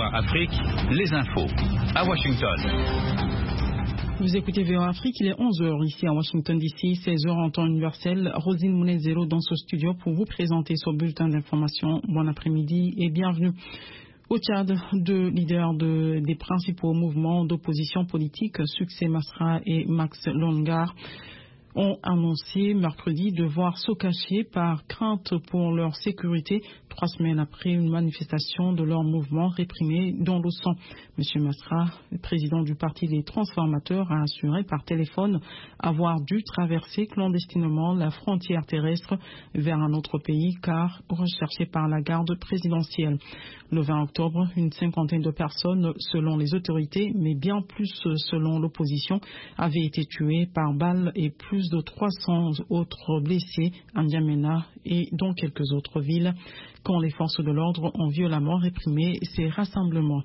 VOA Afrique, les infos à Washington. Vous écoutez VOA Afrique, il est 11h ici à Washington DC, 16h en temps universel. Rosine Mounezero dans ce studio pour vous présenter ce bulletin d'information. Bon après-midi et bienvenue. Au Tchad, deux leaders des principaux mouvements d'opposition politique, Succès Masra et Max Longar, ont annoncé mercredi devoir se cacher par crainte pour leur sécurité 3 semaines après une manifestation de leur mouvement réprimé dans le sang. M. Masra, président du Parti des Transformateurs, a assuré par téléphone avoir dû traverser clandestinement la frontière terrestre vers un autre pays car recherché par la garde présidentielle. Le 20 octobre, une cinquantaine de personnes, selon les autorités, mais bien plus selon l'opposition, avaient été tuées par balles et plus de 300 autres blessés à N'Djamena et dans quelques autres villes quand les forces de l'ordre ont violemment réprimé ces rassemblements.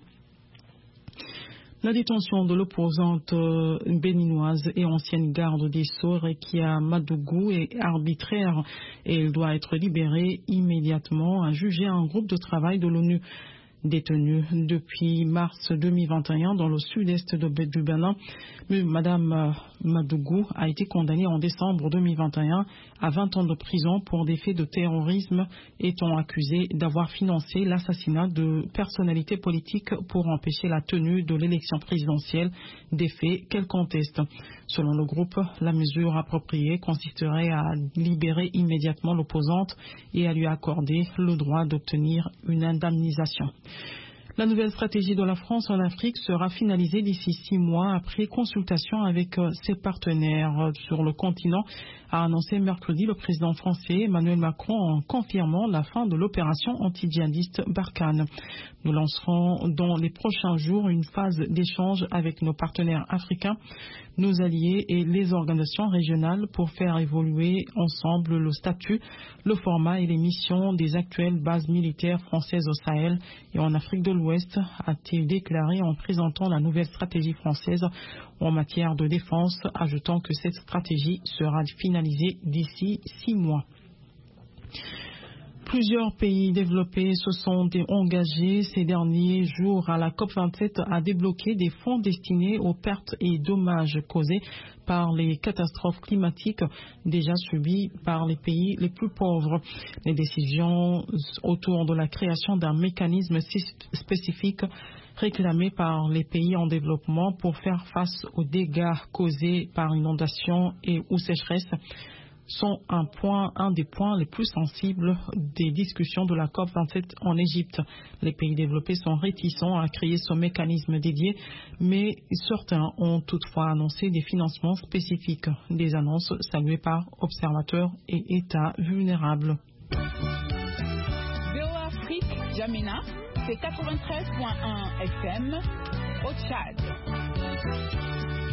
La détention de l'opposante béninoise et ancienne garde des Sceaux, Rekia Madougou, est arbitraire et elle doit être libérée immédiatement, a jugé un groupe de travail de l'ONU. Détenue depuis mars 2021 dans le sud-est du Bénin, Madame Madougou a été condamnée en décembre 2021 à 20 ans de prison pour des faits de terrorisme, étant accusée d'avoir financé l'assassinat de personnalités politiques pour empêcher la tenue de l'élection présidentielle, des faits qu'elle conteste. Selon le groupe, la mesure appropriée consisterait à libérer immédiatement l'opposante et à lui accorder le droit d'obtenir une indemnisation. La nouvelle stratégie de la France en Afrique sera finalisée d'ici 6 mois après consultation avec ses partenaires sur le continent, a annoncé mercredi le président français Emmanuel Macron en confirmant la fin de l'opération anti-djihadiste Barkhane. Nous lancerons dans les prochains jours une phase d'échange avec nos partenaires africains, nos alliés et les organisations régionales pour faire évoluer ensemble le statut, le format et les missions des actuelles bases militaires françaises au Sahel et en Afrique de l'Ouest, a-t-il déclaré en présentant la nouvelle stratégie française en matière de défense, ajoutant que cette stratégie sera finalisée d'ici 6 mois. Plusieurs pays développés se sont engagés ces derniers jours à la COP27 à débloquer des fonds destinés aux pertes et dommages causés par les catastrophes climatiques déjà subies par les pays les plus pauvres. Les décisions autour de la création d'un mécanisme spécifique réclamé par les pays en développement pour faire face aux dégâts causés par inondations et ou sécheresse sont un des points les plus sensibles des discussions de la COP27 en Égypte. Les pays développés sont réticents à créer ce mécanisme dédié, mais certains ont toutefois annoncé des financements spécifiques, des annonces saluées par observateurs et États vulnérables. VOA Afrique, N'Djamena, c'est 93.1 FM au Tchad.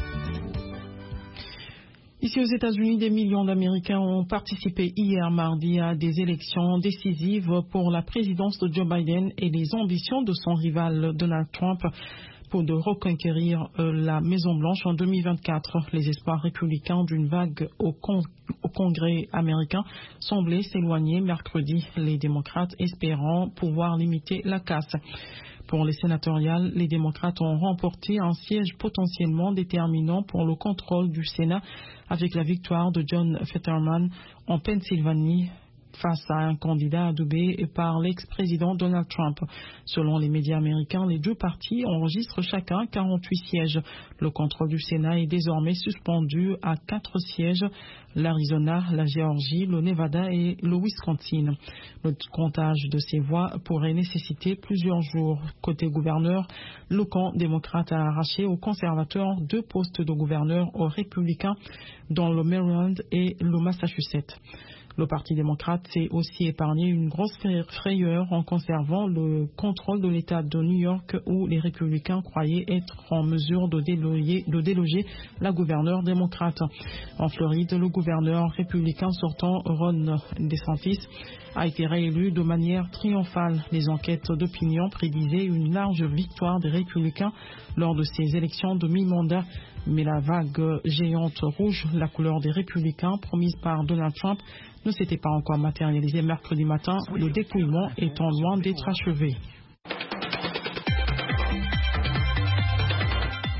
Ici aux États-Unis, des millions d'Américains ont participé hier mardi à des élections décisives pour la présidence de Joe Biden et les ambitions de son rival Donald Trump pour de reconquérir la Maison-Blanche en 2024. Les espoirs républicains d'une vague au Congrès américain semblaient s'éloigner mercredi, les démocrates espérant pouvoir limiter la casse. Pour les sénatoriales, les démocrates ont remporté un siège potentiellement déterminant pour le contrôle du Sénat avec la victoire de John Fetterman en Pennsylvanie face à un candidat adoubé par l'ex-président Donald Trump. Selon les médias américains, les deux partis enregistrent chacun 48 sièges. Le contrôle du Sénat est désormais suspendu à 4 sièges, l'Arizona, la Géorgie, le Nevada et le Wisconsin. Le comptage de ces voix pourrait nécessiter plusieurs jours. Côté gouverneur, le camp démocrate a arraché aux conservateurs 2 postes de gouverneur aux républicains dans le Maryland et le Massachusetts. Le Parti démocrate s'est aussi épargné une grosse frayeur en conservant le contrôle de l'État de New York où les républicains croyaient être en mesure de déloger la gouverneure démocrate. En Floride, le gouverneur républicain sortant Ron DeSantis a été réélu de manière triomphale. Les enquêtes d'opinion prédisaient une large victoire des républicains lors de ces élections de mi-mandat. Mais la vague géante rouge, la couleur des républicains promise par Donald Trump, ne s'était pas encore matérialisée mercredi matin, le dépouillement étant loin d'être achevé.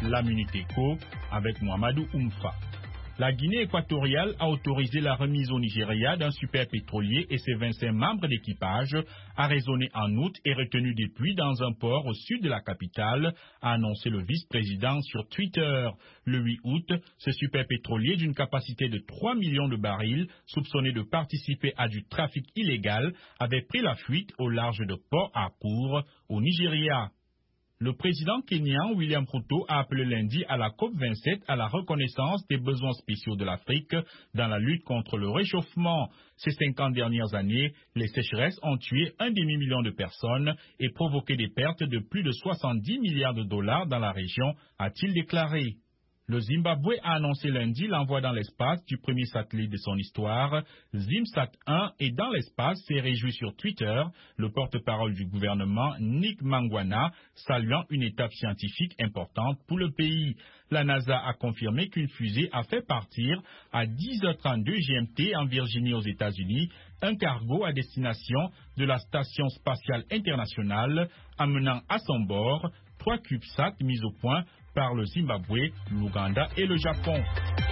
La Minute Éco avec Mohamedou Oumfa. La Guinée équatoriale a autorisé la remise au Nigeria d'un super pétrolier et ses 25 membres d'équipage, arraisonnés en août et retenus depuis dans un port au sud de la capitale, a annoncé le vice-président sur Twitter. Le 8 août, ce super pétrolier d'une capacité de 3 millions de barils, soupçonné de participer à du trafic illégal, avait pris la fuite au large de Port Harcourt, au Nigeria. Le président kényan William Ruto a appelé lundi à la COP27 à la reconnaissance des besoins spéciaux de l'Afrique dans la lutte contre le réchauffement. Ces 50 dernières années, les sécheresses ont tué 1,5 million de personnes et provoqué des pertes de plus de 70 milliards de dollars dans la région, a-t-il déclaré. Le Zimbabwe a annoncé lundi l'envoi dans l'espace du premier satellite de son histoire. ZimSat-1 est dans l'espace, s'est réjoui sur Twitter le porte-parole du gouvernement Nick Mangwana, saluant une étape scientifique importante pour le pays. La NASA a confirmé qu'une fusée a fait partir à 10h32 GMT en Virginie aux États-Unis un cargo à destination de la Station spatiale internationale, amenant à son bord 3 CubeSats mis au point par le Zimbabwe, l'Ouganda et le Japon.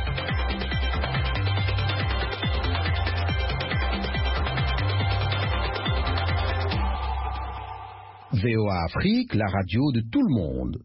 VOA Afrique, la radio de tout le monde.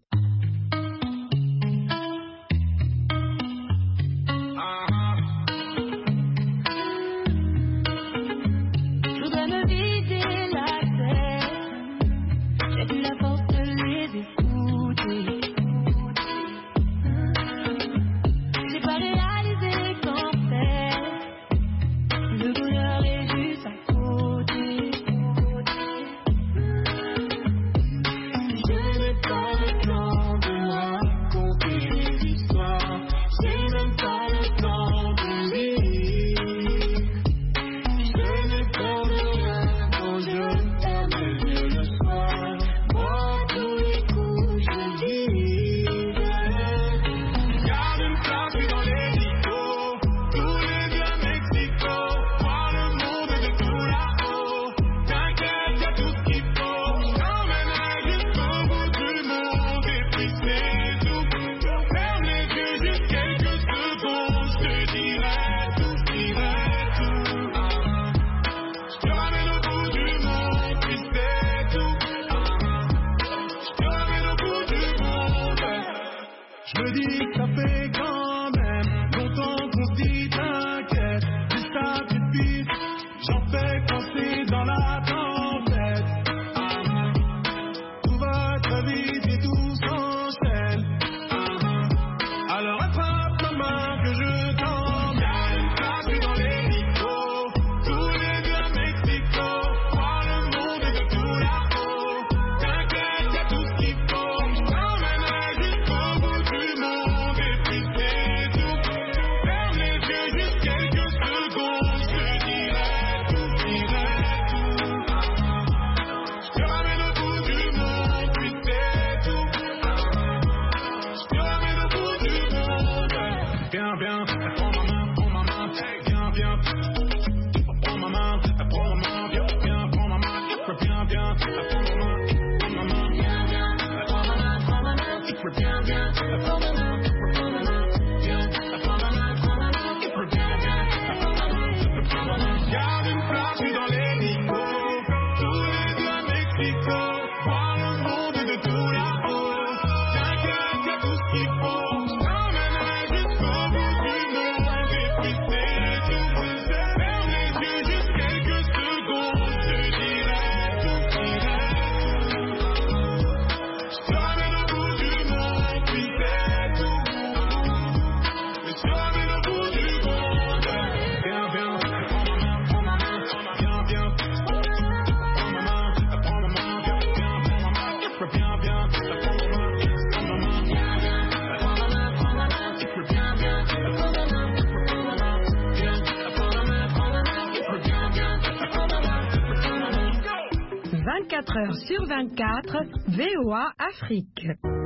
Sur 24, VOA Afrique.